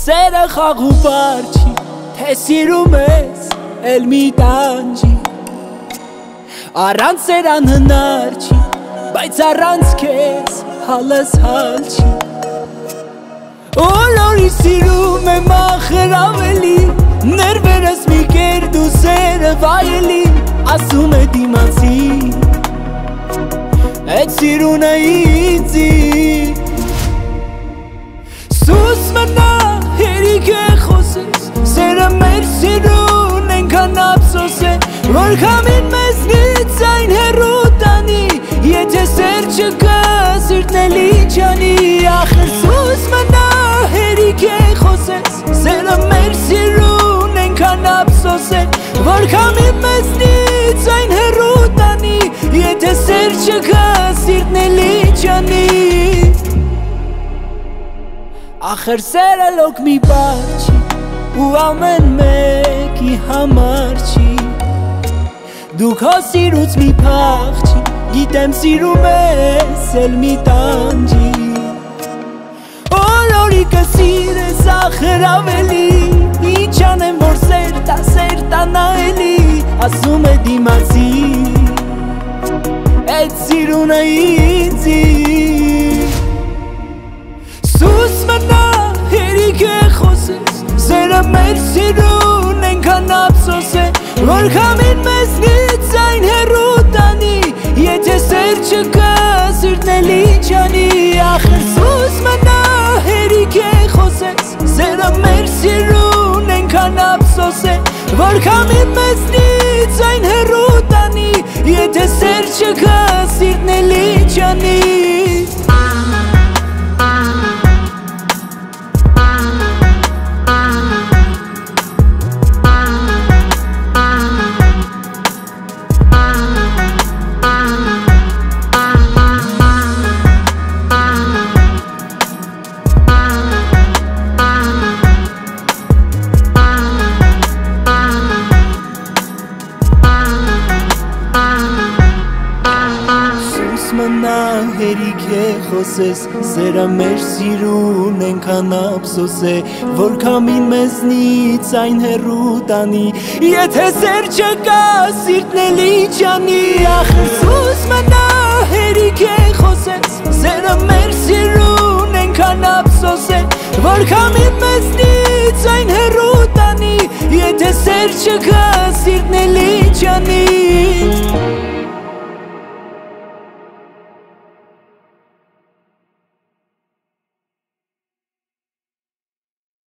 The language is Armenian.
Սերը խաղու պարչի, թե սիրում ես, էլ մի տանջի Առանց սեր անհնար չի, բայց առանց քեզ հալս հալ չի Օլորի սիրում եմ ախր ավելի Ներվերս մի կեր դու սերը վայելի Ասում է դիմացի Էդ սիրունը ինձի Սուս մնա հերիք է խոսես Սերը մեր սիրուն ենքան ապսոս է Որ կամին մեզնից այն հեռու տանի Եթե սեր չկա սիրտն էլի չանի Ախր սուս մնա հերիք է խոսես Սերը մեր սիրուն ենքան ապսոս է Որ կամին մեզնից այն հեռու տանի Եթե սեր չկա սիրտն էլի չանի Ախր սերը լոք մի բար չի ու ամեն մեկի համար չի Դու քո սիրուց մի փախ չի Գիտեմ սիրում ես էլ մի տանջի Օլորի կսիրես ախր ավելի Ինչ անեմ որ սեր տանա էլի Ասում է դիմացի Էդ սիրունը ինձի Սուս մնա հերիք է խոսես Սերը մեր սիրուն ենքան ապսոս է Որ կամին մեզնից այն հեռու տանի Եթե սեր չկա սիրտն էլի չանի Ախր սուս մնա հերիք է խոսես Սերը մեր սիրուն ենքան ապսոս է Որ կամին մեզնից այն հեռու տանի Եթե սեր չկա սիրտն էլի չանի Մնա հերիք է խոսես Սերը մեր սիրուն ենքան ապսոս է Որ կամին մեզնից այն հեռու տանի Եթե սեր չկա սիրտն էլի չանի Ախր սուս մնա հերիք է խոսես Սերը մեր սիրուն ենքան ապսոս է Որ կամին մեզնից այն հեռու տանի Եթե սեր չկա սիրտն էլի չանի